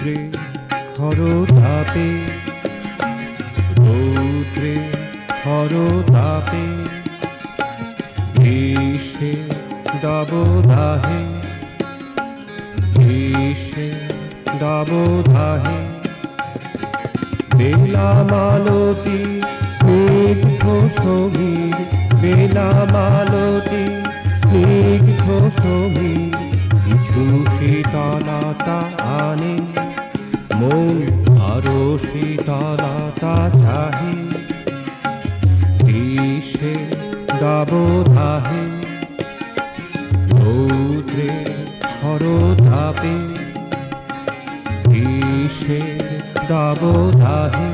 রৌদ্রে খরতাপে, রৌদ্রে খরতাপে, গ্রীষ্মে দাবদাহে, গ্রীষ্মে দাবদাহে, বেলা মালতী স্নিগ্ধ সমীর, বেলা মালতী স্নিগ্ধ সমীর, কিছু শীতলতা আনে, মন আরো শীতলতা চাহে, গ্রীষ্মে দাবদাহে, রৌদ্রে খরতাপে, গ্রীষ্মে দাবদাহে।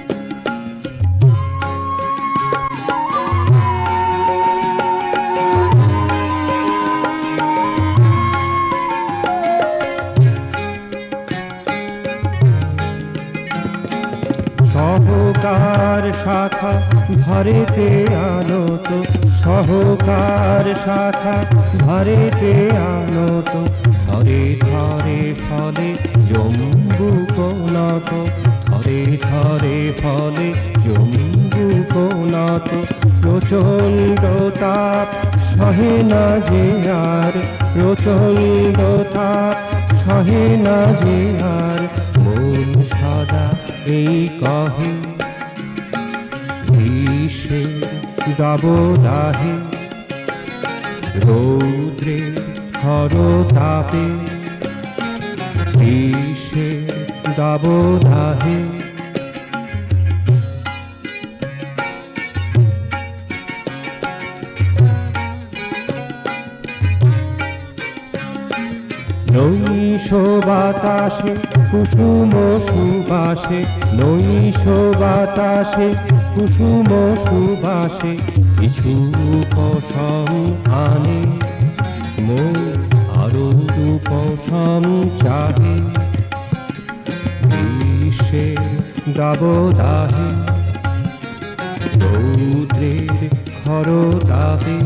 সহকার শাখা ধরেতে আনত, সহকার শাখা ধরেতে আনত, ধরে ধরে ফলে জম্বুক নত, ধরে ধরে ফলে জম্বুক নত, প্রচণ্ড তাপ সহে না যে আর, প্রচণ্ড তাপ সহে না যে আর, মন সদা এই কহে, গ্রীষ্মে দাবদাহে, রৌদ্রে খরতাপে, গ্রীষ্মে দাবদাহে। নৈশ বাতাসে কুসুম সুবাসে, নৈশ বাতাসে কুসুম সুবাসে, কিছু উপশম আনে, মন আরো উপশম চাহে, গ্রীষ্মে দাবদাহে, রৌদ্রের খরতাপে,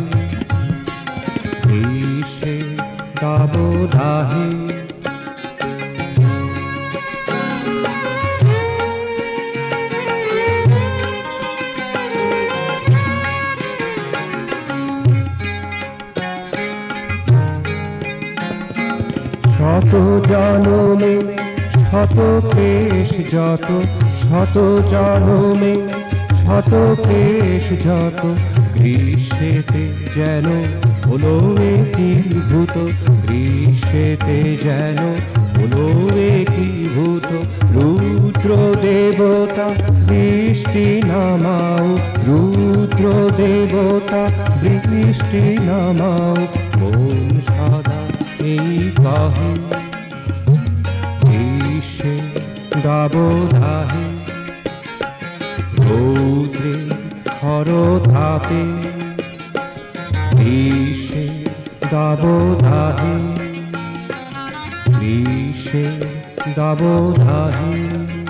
গ্রীষ্মে দাবদাহে। শত জনমে শত ক্লেশ যত, শত জনমে শত ক্লেশ যত, গ্রীষ্মেতে যেন হলো একীভূত, গ্রীষ্মেতে যেন হলো একীভূত, রুদ্র দেবতা বৃষ্টি নামাও, রুদ্র দেবতা বৃষ্টি নামাও, মন সদা এই কহে, গ্রীষ্মে দাবদাহে, রৌদ্রে খরতাপে, গ্রীষ্মে দাবদাহে, গ্রীষ্মে দাবদাহে।